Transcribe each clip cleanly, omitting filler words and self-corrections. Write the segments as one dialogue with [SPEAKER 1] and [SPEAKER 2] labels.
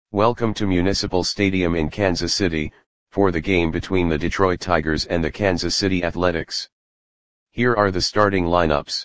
[SPEAKER 1] Welcome to Municipal Stadium in Kansas City, for the game between the Detroit Tigers and the Kansas City Athletics. Here are the starting lineups.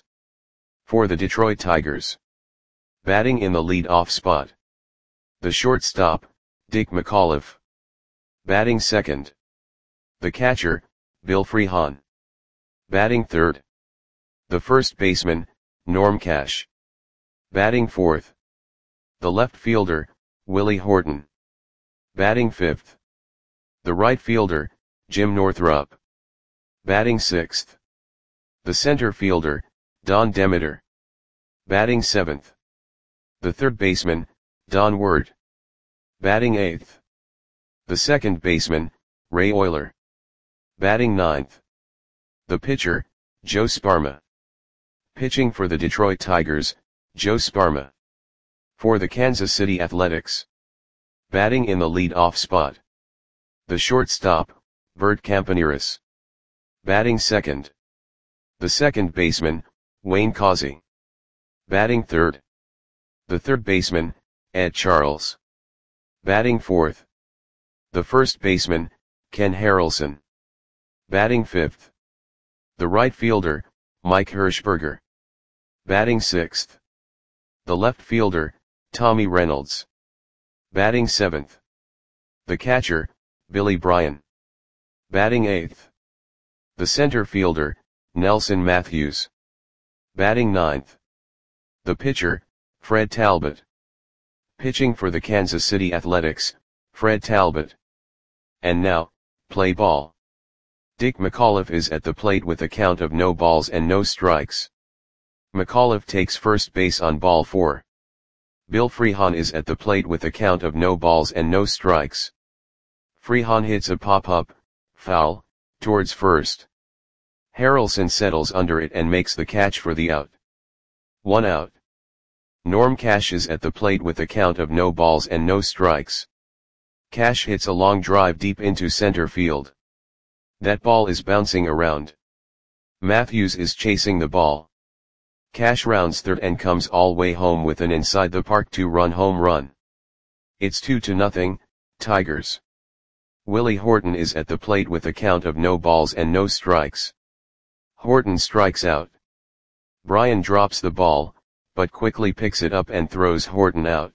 [SPEAKER 1] For the Detroit Tigers. Batting in the lead-off spot. The shortstop, Dick McAuliffe. Batting second. The catcher, Bill Freehan. Batting third. The first baseman, Norm Cash. Batting fourth. The left fielder, Willie Horton. Batting fifth. The right fielder, Jim Northrup. Batting sixth. The center fielder, Don Demeter. Batting seventh. The third baseman, Don Word. Batting eighth. The second baseman, Ray Oyler. Batting ninth. The pitcher, Joe Sparma. Pitching for the Detroit Tigers, Joe Sparma. For the Kansas City Athletics. Batting in the lead-off spot. The shortstop, Bert Campaneris. Batting second. The second baseman, Wayne Causey. Batting third. The third baseman, Ed Charles. Batting fourth. The first baseman, Ken Harrelson. Batting fifth. The right fielder, Mike Hirschberger. Batting sixth. The left fielder, Tommy Reynolds. Batting seventh. The catcher, Billy Bryan. Batting eighth. The center fielder, Nelson Matthews. Batting ninth. The pitcher, Fred Talbot. Pitching for the Kansas City Athletics, Fred Talbot. And now, play ball. Dick McAuliffe is at the plate with a count of no balls and no strikes. McAuliffe takes first base on ball 4. Bill Freehan is at the plate with a count of no balls and no strikes. Freehan hits a pop-up, foul, towards first. Harrelson settles under it and makes the catch for the out. 1 out. Norm Cash is at the plate with a count of no balls and no strikes. Cash hits a long drive deep into center field. That ball is bouncing around. Matthews is chasing the ball. Cash rounds third and comes all way home with an inside the park 2-run home run. It's 2-0, Tigers. Willie Horton is at the plate with a count of no balls and no strikes. Horton strikes out. Bryan drops the ball, but quickly picks it up and throws Horton out.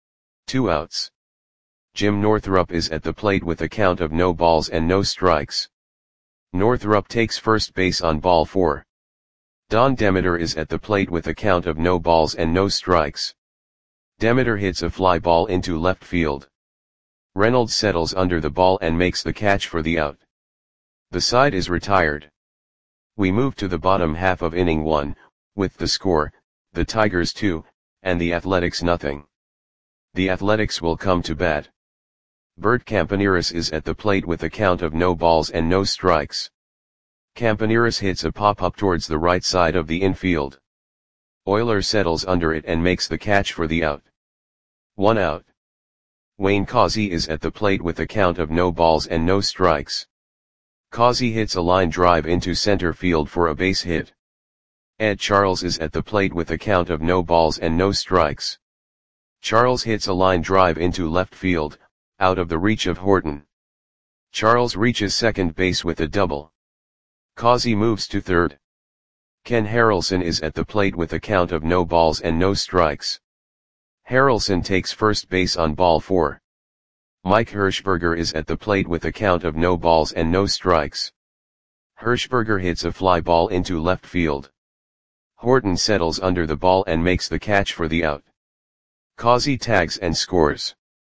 [SPEAKER 1] 2 outs. Jim Northrup is at the plate with a count of no balls and no strikes. Northrup takes first base on ball 4. Don Demeter is at the plate with a count of no balls and no strikes. Demeter hits a fly ball into left field. Reynolds settles under the ball and makes the catch for the out. The side is retired. We move to the bottom half of inning 1, with the score, the Tigers 2, and the Athletics nothing. The Athletics will come to bat. Bert Campaneris is at the plate with a count of no balls and no strikes. Campaneris hits a pop-up towards the right side of the infield. Oyler settles under it and makes the catch for the out. 1 out. Wayne Causey is at the plate with a count of no balls and no strikes. Causey hits a line drive into center field for a base hit. Ed Charles is at the plate with a count of no balls and no strikes. Charles hits a line drive into left field, out of the reach of Horton. Charles reaches second base with a double. Causey moves to third. Ken Harrelson is at the plate with a count of no balls and no strikes. Harrelson takes first base on ball 4. Mike Hirschberger is at the plate with a count of no balls and no strikes. Hirschberger hits a fly ball into left field. Horton settles under the ball and makes the catch for the out. Causey tags and scores.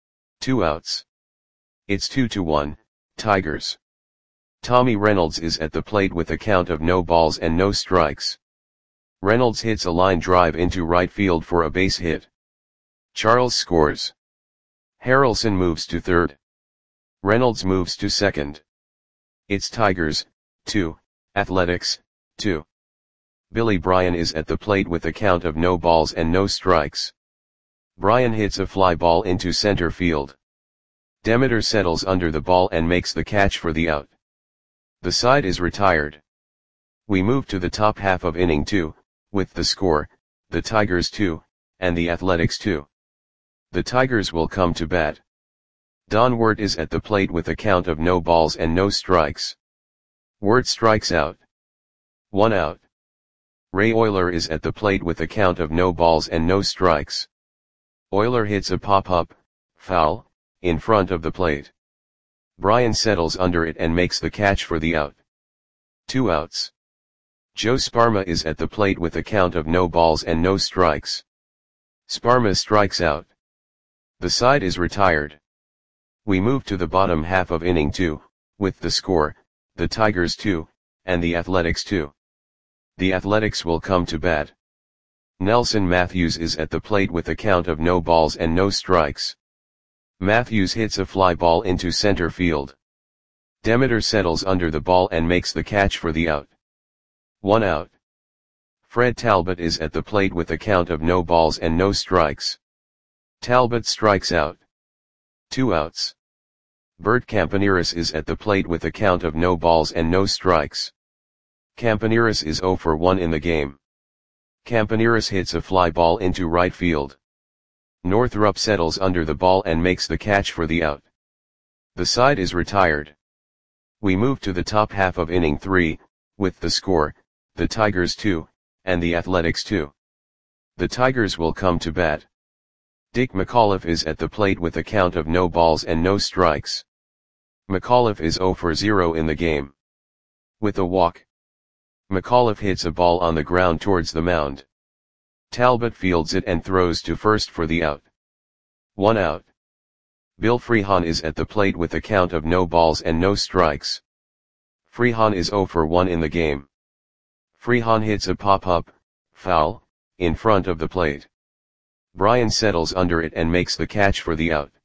[SPEAKER 1] 2 outs. It's 2-1, Tigers. Tommy Reynolds is at the plate with a count of no balls and no strikes. Reynolds hits a line drive into right field for a base hit. Charles scores. Harrelson moves to third. Reynolds moves to second. It's Tigers, 2, Athletics, 2. Billy Bryan is at the plate with a count of no balls and no strikes. Bryan hits a fly ball into center field. Demeter settles under the ball and makes the catch for the out. The side is retired. We move to the top half of inning 2, with the score, the Tigers 2, and the Athletics 2. The Tigers will come to bat. Don Wirt is at the plate with a count of no balls and no strikes. Wirt strikes out. 1 out. Ray Oyler is at the plate with a count of no balls and no strikes. Oyler hits a pop-up, foul, in front of the plate. Brian settles under it and makes the catch for the out. 2 outs. Joe Sparma is at the plate with a count of no balls and no strikes. Sparma strikes out. The side is retired. We move to the bottom half of inning 2, with the score, the Tigers 2, and the Athletics 2. The Athletics will come to bat. Nelson Matthews is at the plate with a count of no balls and no strikes. Matthews hits a fly ball into center field. Demeter settles under the ball and makes the catch for the out. 1 out. Fred Talbot is at the plate with a count of no balls and no strikes. Talbot strikes out. 2 outs. Bert Campaneris is at the plate with a count of no balls and no strikes. Campaneris is 0 for 1 in the game. Campaneris hits a fly ball into right field. Northrup settles under the ball and makes the catch for the out. The side is retired. We move to the top half of inning 3, with the score, the Tigers 2, and the Athletics 2. The Tigers will come to bat. Dick McAuliffe is at the plate with a count of no balls and no strikes. McAuliffe is 0 for 0 in the game. With a walk, McAuliffe hits a ball on the ground towards the mound. Talbot fields it and throws to first for the out. 1 out. Bill Freehan is at the plate with a count of no balls and no strikes. Freehan is 0 for 1 in the game. Freehan hits a pop-up, foul, in front of the plate. Brian settles under it and makes the catch for the out.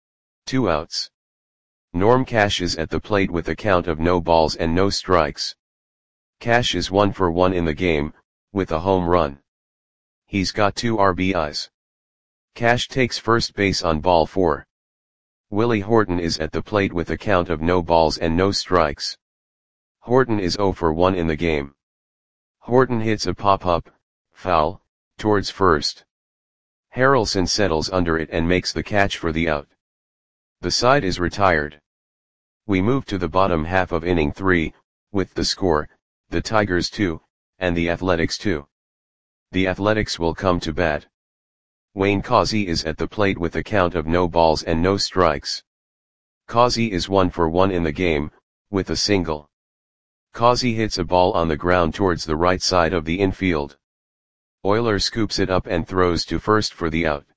[SPEAKER 1] 2 outs. Norm Cash is at the plate with a count of no balls and no strikes. Cash is 1 for 1 in the game, with a home run. He's got 2 RBIs. Cash takes first base on ball 4. Willie Horton is at the plate with a count of no balls and no strikes. Horton is 0 for 1 in the game. Horton hits a pop-up, foul, towards first. Harrelson settles under it and makes the catch for the out. The side is retired. We move to the bottom half of inning 3, with the score, the Tigers 2, and the Athletics 2. The Athletics will come to bat. Wayne Causey is at the plate with a count of no balls and no strikes. Causey is 1 for 1 in the game, with a single. Causey hits a ball on the ground towards the right side of the infield. Oyler scoops it up and throws to first for the out.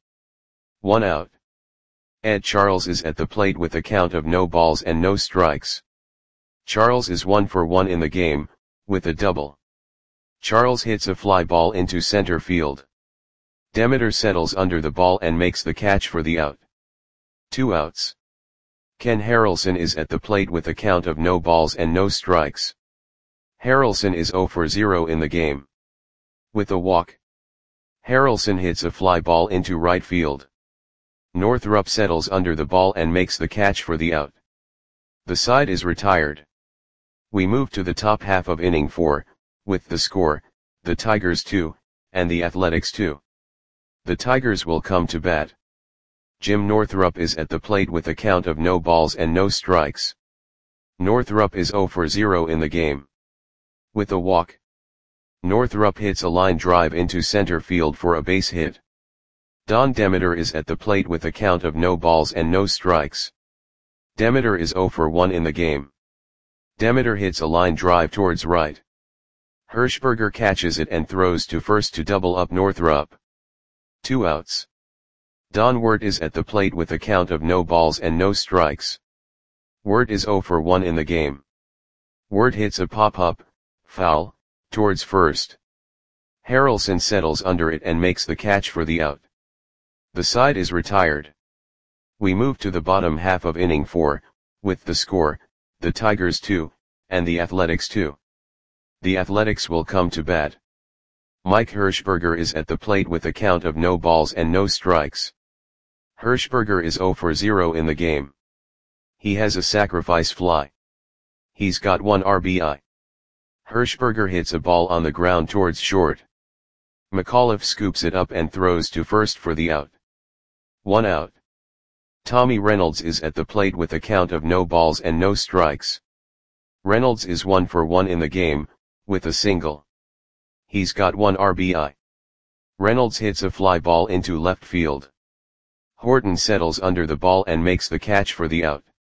[SPEAKER 1] 1 out. Ed Charles is at the plate with a count of no balls and no strikes. Charles is 1 for 1 in the game, with a double. Charles hits a fly ball into center field. Demeter settles under the ball and makes the catch for the out. 2 outs. Ken Harrelson is at the plate with a count of no balls and no strikes. Harrelson is 0 for 0 in the game. With a walk, Harrelson hits a fly ball into right field. Northrup settles under the ball and makes the catch for the out. The side is retired. We move to the top half of inning 4, with the score, the Tigers 2, and the Athletics 2. The Tigers will come to bat. Jim Northrup is at the plate with a count of no balls and no strikes. Northrup is 0 for 0 in the game. With a walk, Northrup hits a line drive into center field for a base hit. Don Demeter is at the plate with a count of no balls and no strikes. Demeter is 0 for 1 in the game. Demeter hits a line drive towards right. Hirschberger catches it and throws to first to double up Northrup. 2 outs. Don Wirt is at the plate with a count of no balls and no strikes. Wirt is 0 for 1 in the game. Wirt hits a pop-up, foul, towards first. Harrelson settles under it and makes the catch for the out. The side is retired. We move to the bottom half of inning 4, with the score, the Tigers 2, and the Athletics 2. The Athletics will come to bat. Mike Hirschberger is at the plate with a count of no balls and no strikes. Hirschberger is 0 for 0 in the game. He has a sacrifice fly. He's got 1 RBI. Hirschberger hits a ball on the ground towards short. McAuliffe scoops it up and throws to first for the out. 1 out. Tommy Reynolds is at the plate with a count of no balls and no strikes. Reynolds is 1 for 1 in the game, with a single. He's got 1 RBI. Reynolds hits a fly ball into left field. Horton settles under the ball and makes the catch for the out.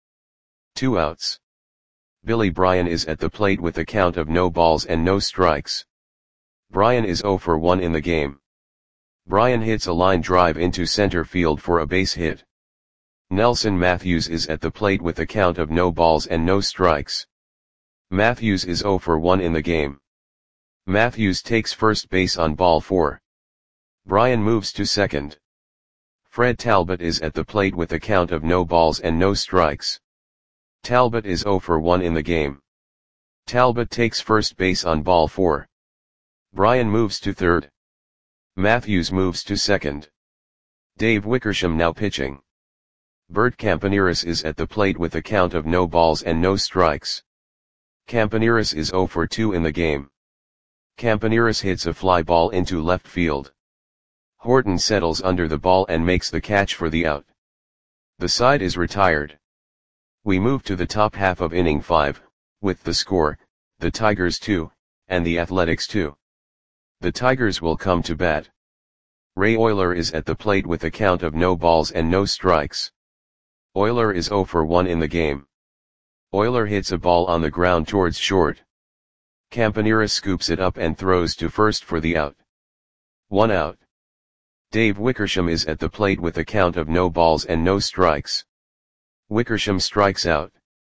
[SPEAKER 1] 2 outs. Billy Bryan is at the plate with a count of no balls and no strikes. Bryan is 0 for 1 in the game. Bryan hits a line drive into center field for a base hit. Nelson Matthews is at the plate with a count of no balls and no strikes. Matthews is 0 for 1 in the game. Matthews takes first base on ball 4. Bryan moves to second. Fred Talbot is at the plate with a count of no balls and no strikes. Talbot is 0 for 1 in the game. Talbot takes first base on ball 4. Bryan moves to third. Matthews moves to second. Dave Wickersham now pitching. Bert Campaneris is at the plate with a count of no balls and no strikes. Campaneris is 0 for 2 in the game. Campaneris hits a fly ball into left field. Horton settles under the ball and makes the catch for the out. The side is retired. We move to the top half of inning 5, with the score, the Tigers 2, and the Athletics 2. The Tigers will come to bat. Ray Oyler is at the plate with a count of no balls and no strikes. Oyler is 0 for 1 in the game. Oyler hits a ball on the ground towards short. Campaneris scoops it up and throws to first for the out. 1 out. Dave Wickersham is at the plate with a count of no balls and no strikes. Wickersham strikes out.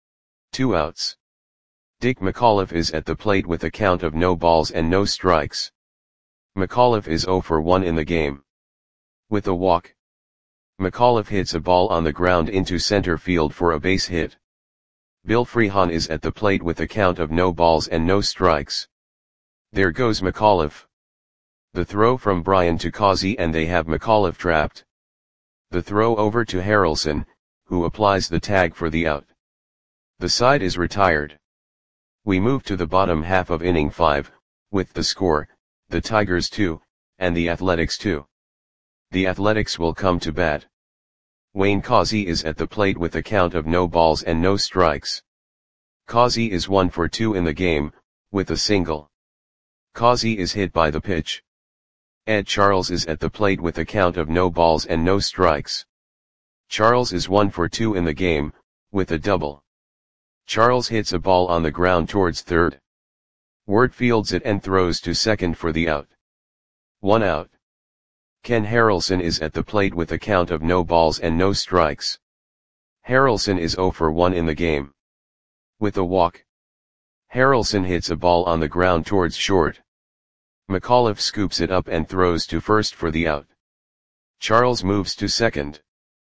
[SPEAKER 1] 2 outs. Dick McAuliffe is at the plate with a count of no balls and no strikes. McAuliffe is 0 for 1 in the game. With a walk. McAuliffe hits a ball on the ground into center field for a base hit. Bill Freehan is at the plate with a count of no balls and no strikes. There goes McAuliffe. The throw from Bryan to Causey and they have McAuliffe trapped. The throw over to Harrelson, who applies the tag for the out. The side is retired. We move to the bottom half of inning 5, with the score, the Tigers 2, and the Athletics 2. The Athletics will come to bat. Wayne Causey is at the plate with a count of no balls and no strikes. Causey is 1 for 2 in the game, with a single. Causey is hit by the pitch. Ed Charles is at the plate with a count of no balls and no strikes. Charles is 1 for 2 in the game, with a double. Charles hits a ball on the ground towards third. Wirt fields it and throws to second for the out. 1 out. Ken Harrelson is at the plate with a count of no balls and no strikes. Harrelson is 0 for 1 in the game. With a walk. Harrelson hits a ball on the ground towards short. McAuliffe scoops it up and throws to first for the out. Charles moves to second.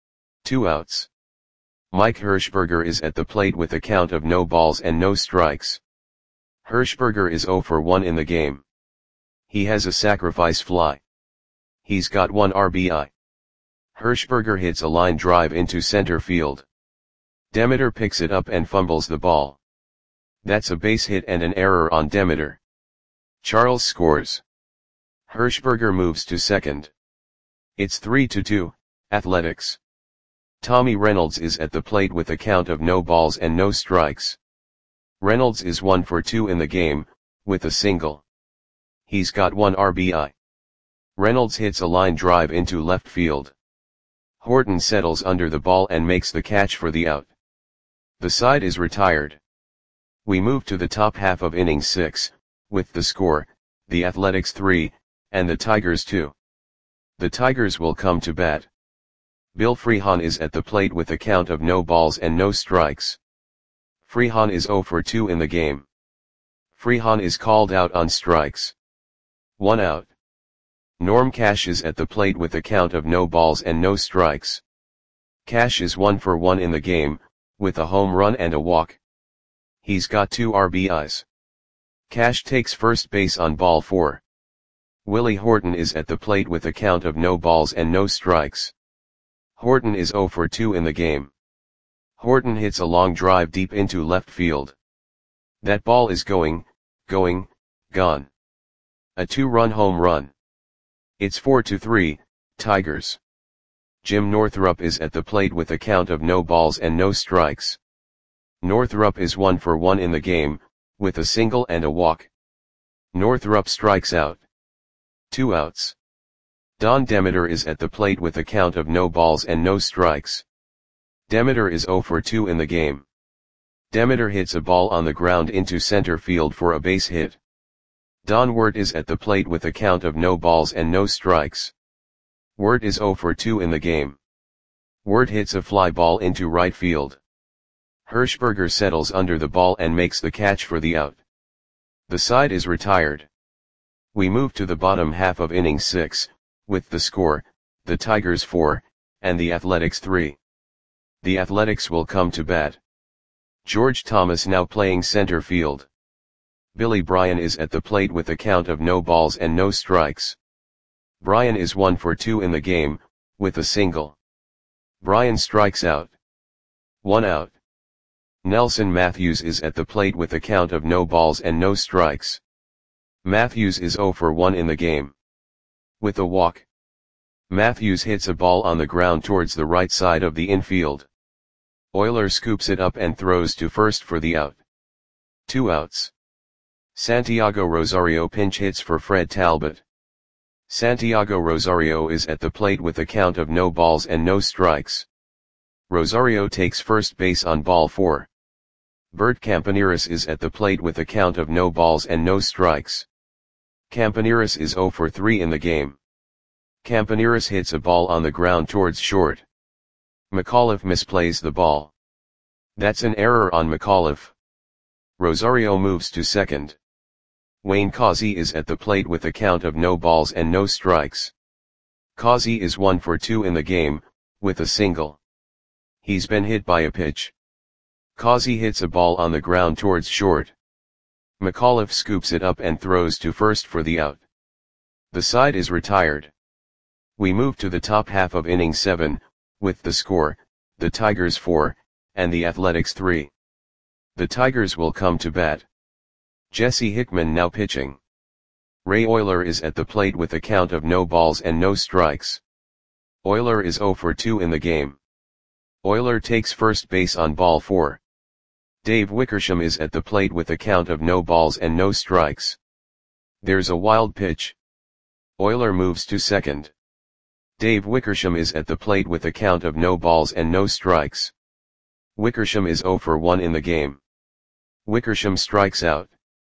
[SPEAKER 1] 2 outs. Mike Hirschberger is at the plate with a count of no balls and no strikes. Hirschberger is 0 for 1 in the game. He has a sacrifice fly. He's got 1 RBI. Hirschberger hits a line drive into center field. Demeter picks it up and fumbles the ball. That's a base hit and an error on Demeter. Charles scores. Hirschberger moves to second. It's 3-2, Athletics. Tommy Reynolds is at the plate with a count of no balls and no strikes. Reynolds is 1 for 2 in the game, with a single. He's got 1 RBI. Reynolds hits a line drive into left field. Horton settles under the ball and makes the catch for the out. The side is retired. We move to the top half of inning 6, with the score, the Athletics 3, and the Tigers 2. The Tigers will come to bat. Bill Freehan is at the plate with a count of no balls and no strikes. Freehan is 0 for 2 in the game. Freehan is called out on strikes. 1 out. Norm Cash is at the plate with a count of no balls and no strikes. Cash is 1 for 1 in the game, with a home run and a walk. He's got 2 RBIs. Cash takes first base on ball 4. Willie Horton is at the plate with a count of no balls and no strikes. Horton is 0 for 2 in the game. Horton hits a long drive deep into left field. That ball is gone. A 2-run home run. It's 4-3, Tigers. Jim Northrup is at the plate with a count of no balls and no strikes. Northrup is 1 for 1 in the game, with a single and a walk. Northrup strikes out. 2 outs. Don Demeter is at the plate with a count of no balls and no strikes. Demeter is 0 for 2 in the game. Demeter hits a ball on the ground into center field for a base hit. Don Wirt is at the plate with a count of no balls and no strikes. Wirt is 0 for 2 in the game. Wirt hits a fly ball into right field. Hirschberger settles under the ball and makes the catch for the out. The side is retired. We move to the bottom half of inning 6, with the score, the Tigers 4, and the Athletics 3. The Athletics will come to bat. George Thomas now playing center field. Billy Bryan is at the plate with a count of no balls and no strikes. Bryan is 1 for 2 in the game, with a single. Bryan strikes out. 1 out. Nelson Matthews is at the plate with a count of no balls and no strikes. Matthews is 0 for 1 in the game. With a walk. Matthews hits a ball on the ground towards the right side of the infield. Euler scoops it up and throws to first for the out. 2 outs. Santiago Rosario pinch hits for Fred Talbot. Santiago Rosario is at the plate with a count of no balls and no strikes. Rosario takes first base on ball 4. Bert Campaneris is at the plate with a count of no balls and no strikes. Campaneris is 0 for 3 in the game. Campaneris hits a ball on the ground towards short. McAuliffe misplays the ball. That's an error on McAuliffe. Rosario moves to second. Wayne Causey is at the plate with a count of no balls and no strikes. Causey is 1 for 2 in the game, with a single. He's been hit by a pitch. Causey hits a ball on the ground towards short. McAuliffe scoops it up and throws to first for the out. The side is retired. We move to the top half of inning 7, with the score, the Tigers 4, and the Athletics 3. The Tigers will come to bat. Jesse Hickman now pitching. Ray Euler is at the plate with a count of no balls and no strikes. Euler is 0 for 2 in the game. Euler takes first base on ball 4. Dave Wickersham is at the plate with a count of no balls and no strikes. There's a wild pitch. Euler moves to second. Dave Wickersham is at the plate with a count of no balls and no strikes. Wickersham is 0 for 1 in the game. Wickersham strikes out.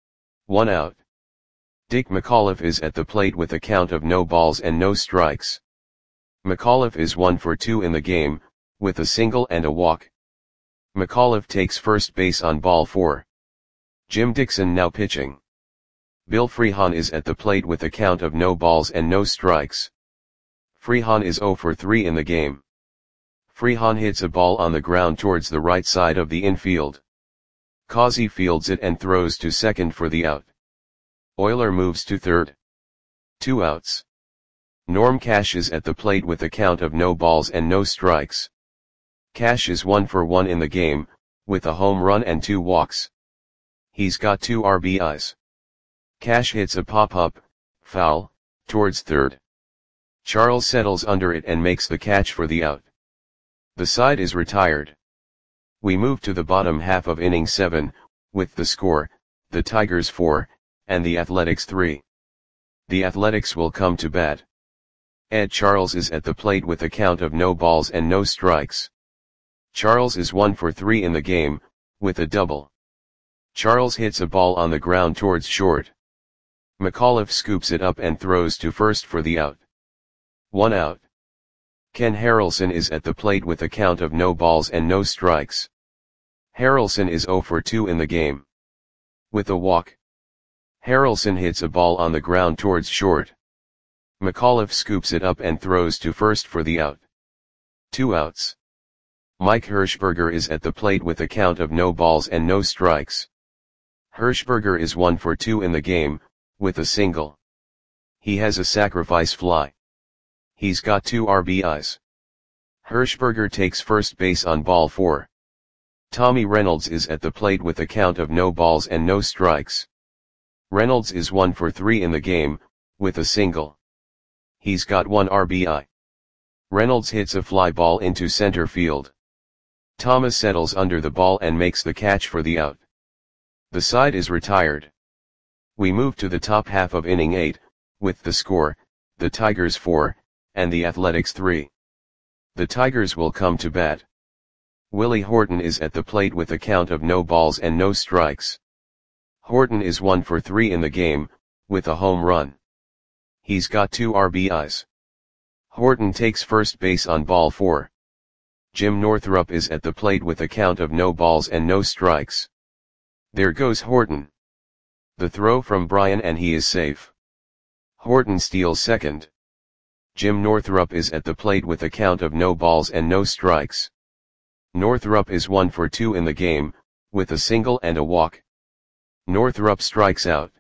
[SPEAKER 1] 1 out. Dick McAuliffe is at the plate with a count of no balls and no strikes. McAuliffe is 1 for 2 in the game, with a single and a walk. McAuliffe takes first base on ball 4. Jim Dixon now pitching. Bill Freehan is at the plate with a count of no balls and no strikes. Freehan is 0 for 3 in the game. Freehan hits a ball on the ground towards the right side of the infield. Causey fields it and throws to second for the out. Euler moves to third. 2 outs. Norm Cash is at the plate with a count of no balls and no strikes. Cash is 1 for 1 in the game, with a home run and 2 walks. He's got 2 RBIs. Cash hits a pop-up, foul, towards third. Charles settles under it and makes the catch for the out. The side is retired. We move to the bottom half of inning 7, with the score, the Tigers 4, and the Athletics 3. The Athletics will come to bat. Ed Charles is at the plate with a count of no balls and no strikes. Charles is 1 for 3 in the game, with a double. Charles hits a ball on the ground towards short. McAuliffe scoops it up and throws to first for the out. 1 out. Ken Harrelson is at the plate with a count of no balls and no strikes. Harrelson is 0 for 2 in the game. With a walk. Harrelson hits a ball on the ground towards short. McAuliffe scoops it up and throws to first for the out. 2 outs. Mike Hirschberger is at the plate with a count of no balls and no strikes. Hirschberger is 1 for 2 in the game, with a single. He has a sacrifice fly. He's got 2 RBIs. Hirschberger takes first base on ball 4. Tommy Reynolds is at the plate with a count of no balls and no strikes. Reynolds is 1 for 3 in the game, with a single. He's got 1 RBI. Reynolds hits a fly ball into center field. Thomas settles under the ball and makes the catch for the out. The side is retired. We move to the top half of inning 8, with the score, the Tigers 4, and the Athletics 3. The Tigers will come to bat. Willie Horton is at the plate with a count of no balls and no strikes. Horton is 1 for 3 in the game, with a home run. He's got 2 RBIs. Horton takes first base on ball 4. Jim Northrup is at the plate with a count of no balls and no strikes. There goes Horton. The throw from Bryan and he is safe. Horton steals second. Jim Northrup is at the plate with a count of no balls and no strikes. Northrup is 1 for 2 in the game, with a single and a walk. Northrup strikes out.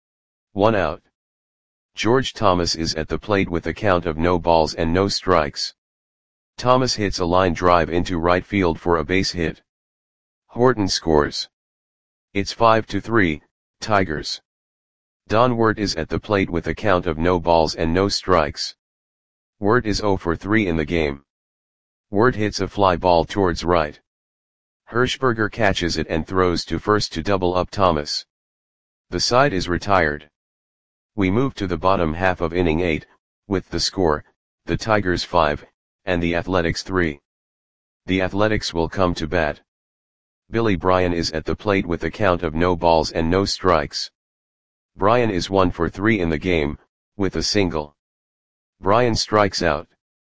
[SPEAKER 1] 1 out. George Thomas is at the plate with a count of no balls and no strikes. Thomas hits a line drive into right field for a base hit. Horton scores. It's 5-3, Tigers. Don Wirt is at the plate with a count of no balls and no strikes. Wirt is 0 for 3 in the game. Wirt hits a fly ball towards right. Hirschberger catches it and throws to first to double up Thomas. The side is retired. We move to the bottom half of inning 8, with the score, the Tigers 5, and the Athletics 3. The Athletics will come to bat. Billy Bryan is at the plate with a count of no balls and no strikes. Bryan is 1 for 3 in the game, with a single. Bryan strikes out.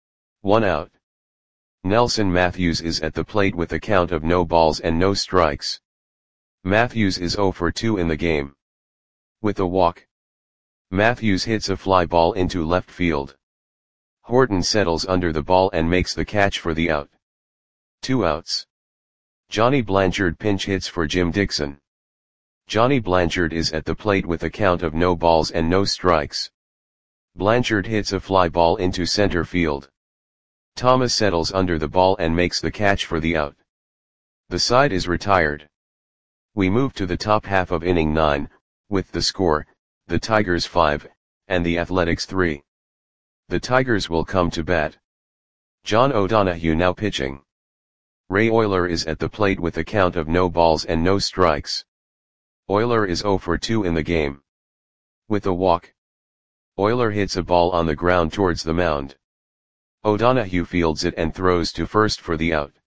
[SPEAKER 1] 1 out. Nelson Matthews is at the plate with a count of no balls and no strikes. Matthews is 0 for 2 in the game. With a walk. Matthews hits a fly ball into left field. Horton settles under the ball and makes the catch for the out. 2 outs. Johnny Blanchard pinch hits for Jim Dixon. Johnny Blanchard is at the plate with a count of no balls and no strikes. Blanchard hits a fly ball into center field. Thomas settles under the ball and makes the catch for the out. The side is retired. We move to the top half of inning 9, with the score, the Tigers 5, and the Athletics 3. The Tigers will come to bat. John O'Donohue now pitching. Ray Oyler is at the plate with a count of no balls and no strikes. Oyler is 0 for 2 in the game. With a walk. Oyler hits a ball on the ground towards the mound. O'Donohue fields it and throws to first for the out.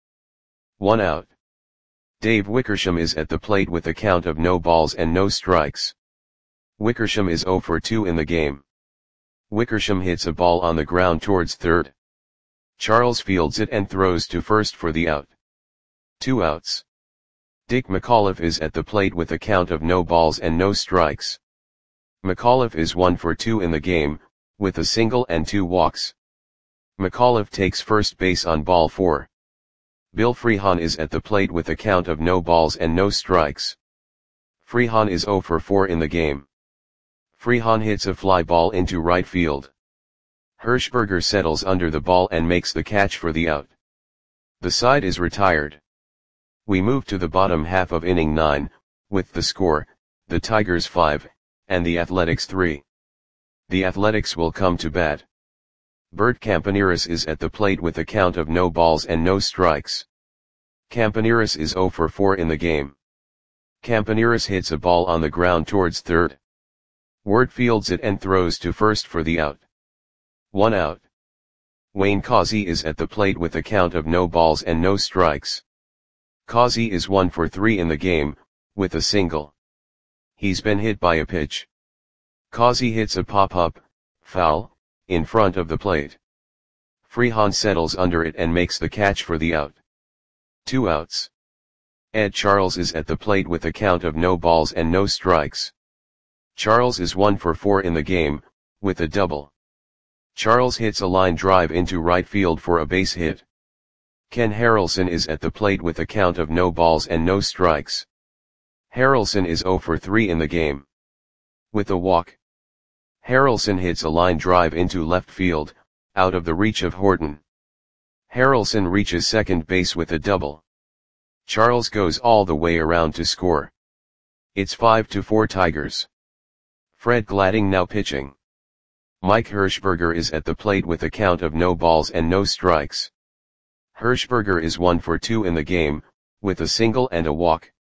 [SPEAKER 1] 1 out. Dave Wickersham is at the plate with a count of no balls and no strikes. Wickersham is 0 for 2 in the game. Wickersham hits a ball on the ground towards third. Charles fields it and throws to first for the out. 2 outs. Dick McAuliffe is at the plate with a count of no balls and no strikes. McAuliffe is 1 for 2 in the game, with a single and 2 walks. McAuliffe takes first base on ball 4. Bill Freehan is at the plate with a count of no balls and no strikes. Freehan is 0 for 4 in the game. Freehan hits a fly ball into right field. Hirschberger settles under the ball and makes the catch for the out. The side is retired. We move to the bottom half of inning 9, with the score, the Tigers 5, and the Athletics 3. The Athletics will come to bat. Bert Campaneris is at the plate with a count of no balls and no strikes. Campaneris is 0 for 4 in the game. Campaneris hits a ball on the ground towards third. Wirt fields it and throws to first for the out. 1 out. Wayne Causey is at the plate with a count of no balls and no strikes. Causey is 1 for 3 in the game, with a single. He's been hit by a pitch. Causey hits a pop-up, foul, in front of the plate. Freehan settles under it and makes the catch for the out. 2 outs. Ed Charles is at the plate with a count of no balls and no strikes. Charles is 1 for 4 in the game, with a double. Charles hits a line drive into right field for a base hit. Ken Harrelson is at the plate with a count of no balls and no strikes. Harrelson is 0 for 3 in the game. With a walk. Harrelson hits a line drive into left field, out of the reach of Horton. Harrelson reaches second base with a double. Charles goes all the way around to score. It's 5-4 Tigers. Fred Gladding now pitching. Mike Hirschberger is at the plate with a count of no balls and no strikes. Hirschberger is 1 for 2 in the game, with a single and a walk.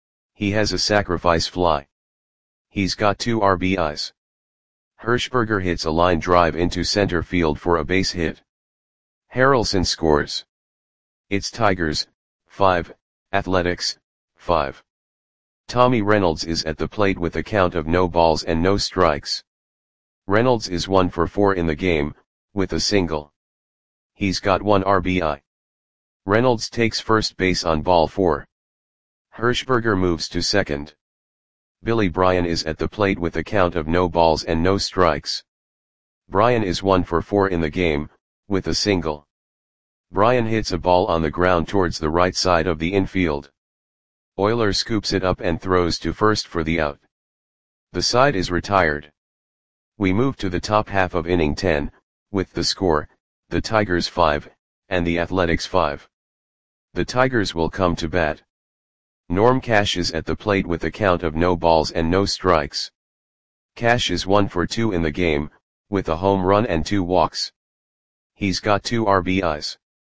[SPEAKER 1] He has a sacrifice fly. He's got 2 RBIs. Hirschberger hits a line drive into center field for a base hit. Harrelson scores. It's Tigers, 5, Athletics, 5. Tommy Reynolds is at the plate with a count of no balls and no strikes. Reynolds is 1 for 4 in the game, with a single. He's got 1 RBI. Reynolds takes first base on ball 4. Hirschberger moves to second. Billy Bryan is at the plate with a count of no balls and no strikes. Bryan is 1 for 4 in the game, with a single. Bryan hits a ball on the ground towards the right side of the infield. Oyler scoops it up and throws to first for the out. The side is retired. We move to the top half of inning 10, with the score, the Tigers 5, and the Athletics 5. The Tigers will come to bat. Norm Cash is at the plate with a count of no balls and no strikes. Cash is 1 for 2 in the game, with a home run and 2 walks. He's got 2 RBIs.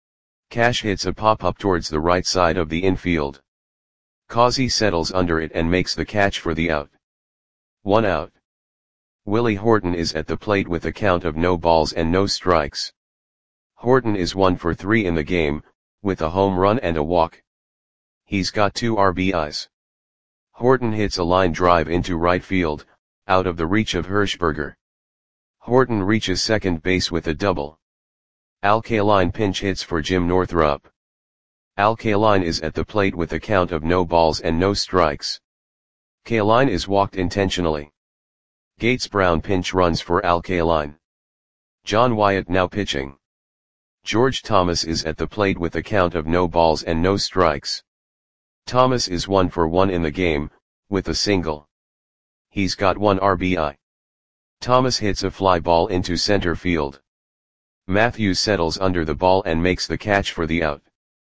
[SPEAKER 1] Cash hits a pop-up towards the right side of the infield. Causey settles under it and makes the catch for the out. 1 out. Willie Horton is at the plate with a count of no balls and no strikes. Horton is 1 for 3 in the game, with a home run and a walk. He's got 2 RBIs. Horton hits a line drive into right field, out of the reach of Hirschberger. Horton reaches second base with a double. Al Kaline pinch hits for Jim Northrup. Al Kaline is at the plate with a count of no balls and no strikes. Kaline is walked intentionally. Gates Brown pinch runs for Al Kaline. John Wyatt now pitching. George Thomas is at the plate with a count of no balls and no strikes. Thomas is 1 for 1 in the game, with a single. He's got 1 RBI. Thomas hits a fly ball into center field. Matthews settles under the ball and makes the catch for the out.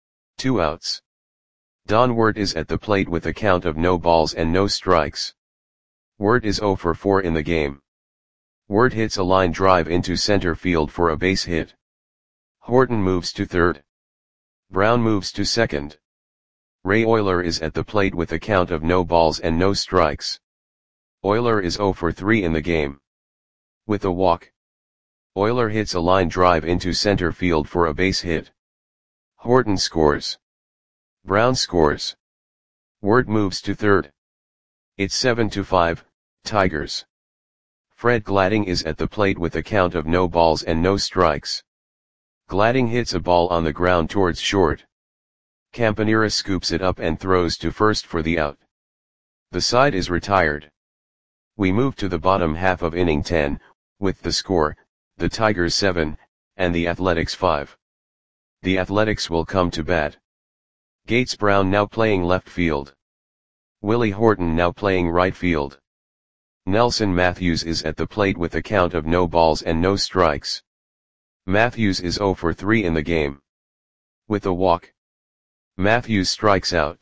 [SPEAKER 1] 2 outs. Don Wirt is at the plate with a count of no balls and no strikes. Wirt is 0 for 4 in the game. Wirt hits a line drive into center field for a base hit. Horton moves to third. Brown moves to second. Ray Oyler is at the plate with a count of no balls and no strikes. Oyler is 0 for 3 in the game. With a walk. Oyler hits a line drive into center field for a base hit. Horton scores. Brown scores. Wirt moves to third. It's 7-5, Tigers. Fred Gladding is at the plate with a count of no balls and no strikes. Gladding hits a ball on the ground towards short. Campaneris scoops it up and throws to first for the out. The side is retired. We move to the bottom half of inning 10, with the score, the Tigers 7, and the Athletics 5. The Athletics will come to bat. Gates Brown now playing left field. Willie Horton now playing right field. Nelson Matthews is at the plate with a count of no balls and no strikes. Matthews is 0 for 3 in the game. With a walk. Matthews strikes out.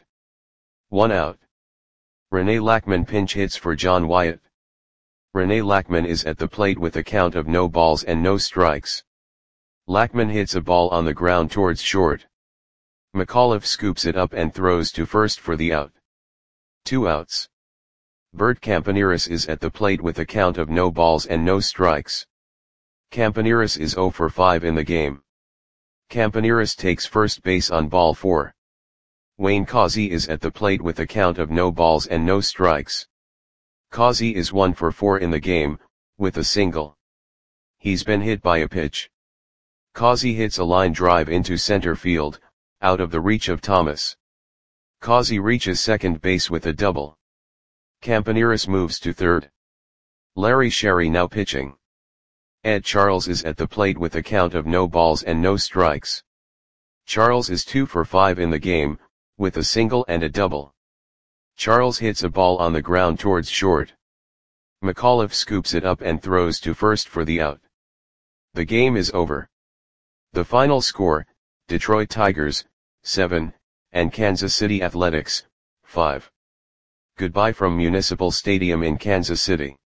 [SPEAKER 1] 1 out. Rene Lackman pinch hits for John Wyatt. Rene Lackman is at the plate with a count of no balls and no strikes. Lackman hits a ball on the ground towards short. McAuliffe scoops it up and throws to first for the out. 2 outs. Bert Campaneris is at the plate with a count of no balls and no strikes. Campaneris is 0 for 5 in the game. Campaneris takes first base on ball 4. Wayne Causey is at the plate with a count of no balls and no strikes. Causey is 1 for 4 in the game, with a single. He's been hit by a pitch. Causey hits a line drive into center field, out of the reach of Thomas. Causey reaches second base with a double. Campaneris moves to third. Larry Sherry now pitching. Ed Charles is at the plate with a count of no balls and no strikes. Charles is 2 for 5 in the game, with a single and a double. Charles hits a ball on the ground towards short. McAuliffe scoops it up and throws to first for the out. The game is over. The final score, Detroit Tigers, 7, and Kansas City Athletics, 5. Goodbye from Municipal Stadium in Kansas City.